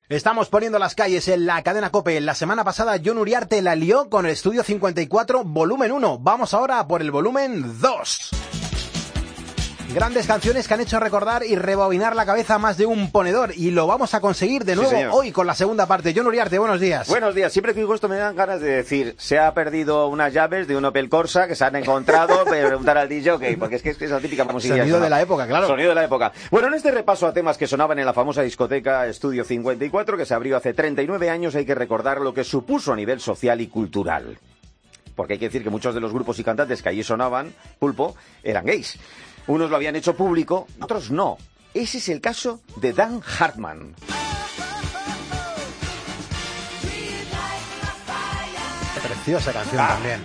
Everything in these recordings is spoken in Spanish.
Estamos poniendo las calles en la cadena COPE. La semana pasada Jon Uriarte la lió con el Estudio 54 volumen 1. Vamos ahora por el volumen 2. Grandes canciones que han hecho recordar y rebobinar la cabeza a más de un ponedor. Y lo vamos a conseguir de nuevo hoy con la segunda parte. Jon Uriarte, buenos días. Buenos días. Siempre que digo esto me dan ganas de decir, se ha perdido unas llaves de un Opel Corsa que se han encontrado, preguntar al DJ, porque es que es la típica musiquilla. Sonido de la época, claro. Sonido de la época. Bueno, en este repaso a temas que sonaban en la famosa discoteca Estudio 54, que se abrió hace 39 años, hay que recordar lo que supuso a nivel social y cultural. Porque hay que decir que muchos de los grupos y cantantes que allí sonaban, Pulpo, eran gays. Unos lo habían hecho público, otros no. Ese es el caso de Dan Hartman. Preciosa canción también.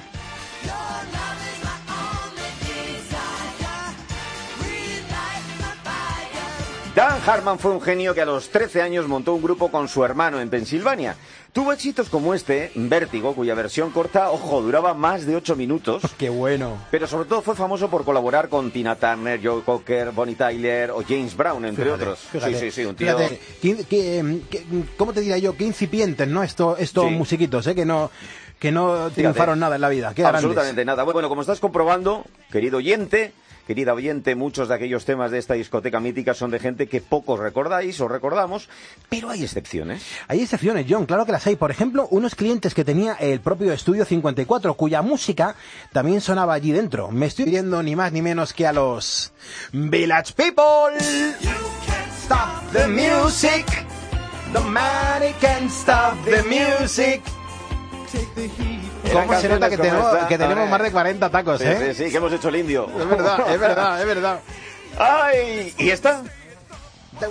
Dan Hartman fue un genio que a los 13 años montó un grupo con su hermano en Pensilvania. Tuvo éxitos como Vértigo, cuya versión corta, duraba más de 8 minutos. ¡Qué bueno! Pero sobre todo fue famoso por colaborar con Tina Turner, Joe Cocker, Bonnie Tyler o James Brown, entre otros. Fíjate, sí, un tío... ¿Cómo te diría yo? Qué incipientes, ¿no? Estos musiquitos, que no triunfaron nada en la vida. Qué absolutamente grandes. Nada. Bueno, como estás comprobando, querida oyente, muchos de aquellos temas de esta discoteca mítica son de gente que pocos recordáis o recordamos, pero hay excepciones. Hay excepciones, Jon, claro que las hay. Por ejemplo, unos clientes que tenía el propio Estudio 54, cuya música también sonaba allí dentro. Me estoy viendo ni más ni menos que a los Village People. Stop the music. The money can't stop the music. ¿Cómo se nota que tenemos más de 40 tacos, Sí, que hemos hecho el indio. Es verdad. ¡Ay! ¿Y esta? The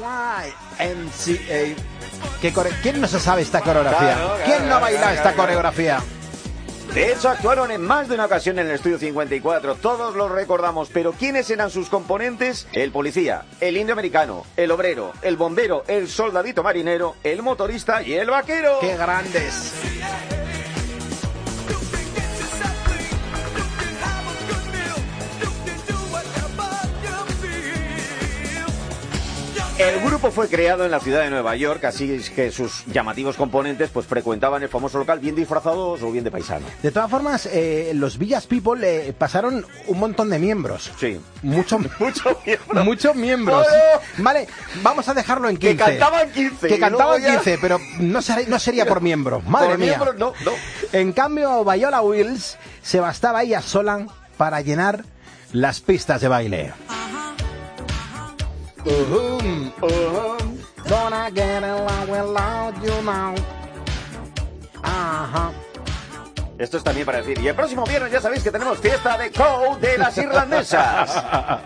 YMCA. ¿Quién no se sabe esta coreografía? ¿Quién no ha bailado esta coreografía? De hecho, actuaron en más de una ocasión en el Estudio 54. Todos los recordamos, pero ¿quiénes eran sus componentes? El policía, el indio americano, el obrero, el bombero, el soldadito marinero, el motorista y el vaquero. ¡Qué grandes! El grupo fue creado en la ciudad de Nueva York, así es que sus llamativos componentes pues frecuentaban el famoso local bien disfrazados o bien de paisano. De todas formas, los Village People pasaron un montón de miembros. Sí. Muchos miembros. Bueno. Vale, vamos a dejarlo en 15. Que cantaban 15. Pero no sería por miembro. Madre por mía. Miembros, no. En cambio, Viola Wills se bastaba ella sola para llenar las pistas de baile. Gonna get along without you now. Esto es también para decir, y el próximo viernes ya sabéis que tenemos fiesta de Cow de las irlandesas.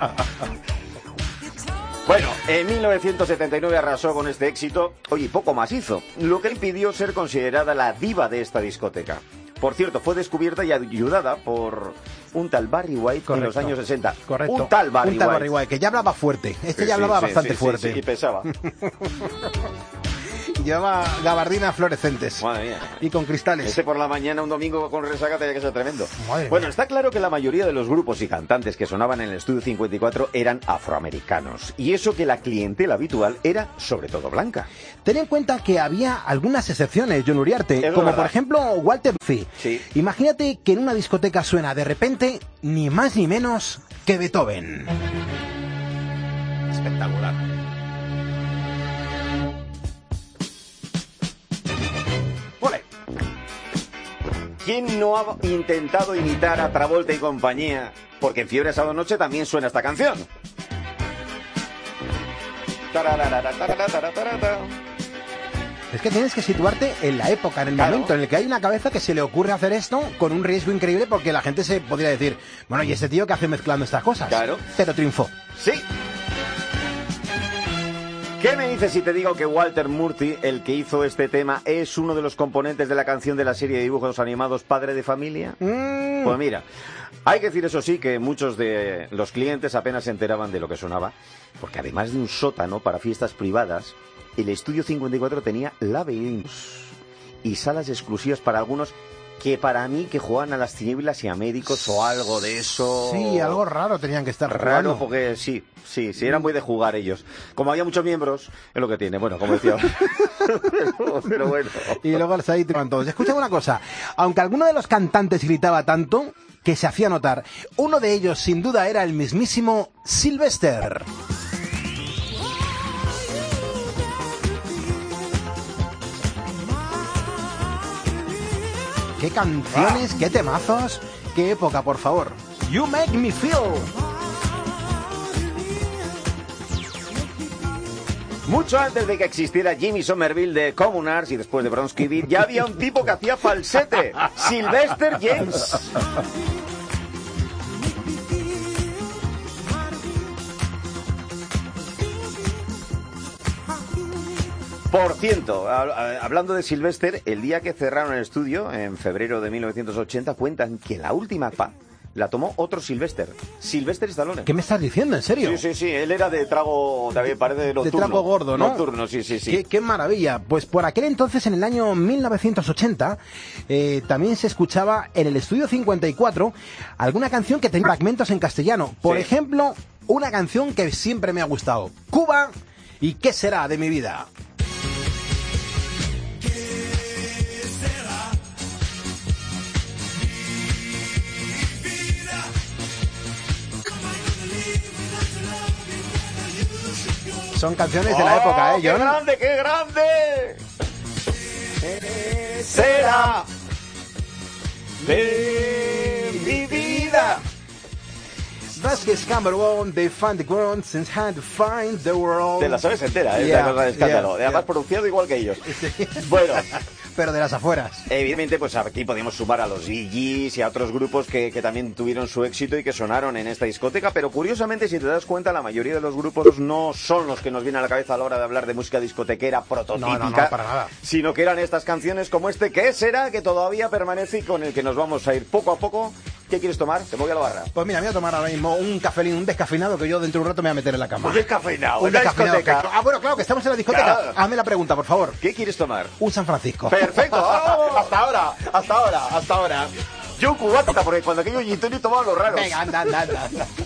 Bueno, en 1979 arrasó con este éxito, poco más hizo, lo que impidió ser considerada la diva de esta discoteca. Por cierto, fue descubierta y ayudada por un tal Barry White en los años 60. Correcto. Un tal Barry White, que ya hablaba fuerte. Ya hablaba bastante fuerte. Sí, y pesaba. Y llevaba gabardinas fluorescentes. Madre mía. Y con cristales. Por la mañana, un domingo con resaca, tenía que ser tremendo. Madre bueno, mía. está claro que la mayoría de los grupos y cantantes que sonaban en el Estudio 54 eran afroamericanos. Y eso que la clientela habitual era sobre todo blanca. Ten en cuenta que había algunas excepciones, Jon Uriarte, como por ejemplo Walter Murphy. Sí. Imagínate que en una discoteca suena de repente ni más ni menos que Beethoven. Espectacular. ¡Ole! ¿Quién no ha intentado imitar a Travolta y compañía? Porque en Fiebre Sábado Noche también suena esta canción. Es que tienes que situarte en la época, en el momento en el que hay una cabeza que se le ocurre hacer esto con un riesgo increíble, porque la gente se podría decir, bueno, ¿y este tío qué hace mezclando estas cosas? Claro. Pero triunfó. Sí. ¿Qué me dices si te digo que Walter Murphy, el que hizo este tema, es uno de los componentes de la canción de la serie de dibujos animados Padre de Familia? Pues mira, hay que decir eso sí que muchos de los clientes apenas se enteraban de lo que sonaba, porque además de un sótano para fiestas privadas, el Estudio 54 tenía laberintos y salas exclusivas para algunos que para mí que juegan a las tinieblas y a médicos o algo de eso. Sí, algo raro tenían que estar raro jugando. porque sí, eran muy de jugar ellos. Como había muchos miembros, es lo que tiene, bueno, como decía. pero bueno. Y luego ahí te van todos. Escucha una cosa, aunque alguno de los cantantes gritaba tanto que se hacía notar, uno de ellos sin duda era el mismísimo Sylvester. Qué canciones, qué temazos, qué época, por favor. You Make Me Feel. Mucho antes de que existiera Jimmy Somerville de Communards y después de Bronski Beat, ya había un tipo que hacía falsete, Sylvester James. Por cierto, hablando de Sylvester, el día que cerraron el estudio, en febrero de 1980, cuentan que la última la tomó otro Sylvester Stallone. ¿Qué me estás diciendo? ¿En serio? Sí, él era de trago, también parece nocturno. De trago gordo, ¿no? Nocturno, sí. Qué maravilla. Pues por aquel entonces, en el año 1980, también se escuchaba en el Estudio 54 alguna canción que tenía fragmentos en castellano. Por ejemplo, una canción que siempre me ha gustado. Cuba y ¿qué será de mi vida? Son canciones de la época, ¿eh, John? ¡Qué grande! Será de mi vida. Vasquez Cameron, they find the ground since had to find the world. Te la sabes entera, ¿eh? La cosa de escándalo. Además, pronunciado igual que ellos. Bueno. Pero de las afueras. Evidentemente, pues aquí podemos sumar a los Bee Gees y a otros grupos que también tuvieron su éxito y que sonaron en esta discoteca, pero curiosamente, si te das cuenta, la mayoría de los grupos no son los que nos vienen a la cabeza a la hora de hablar de música discotequera prototípica, no, para nada. Sino que eran estas canciones como este, ¿qué será?, que todavía permanece y con el que nos vamos a ir poco a poco. ¿Qué quieres tomar? Te voy a la barra. Pues mira, me voy a tomar ahora mismo un cafelín, un descafeinado que yo dentro de un rato me voy a meter en la cama. Un descafeinado, un descafeinado. Bueno, claro, que estamos en la discoteca. Claro. Hazme la pregunta, por favor. ¿Qué quieres tomar? Un San Francisco. Perfecto. ¡Oh! Hasta ahora. Yo cubata, porque cuando aquello gin tonic tomaba lo raro. Venga, anda.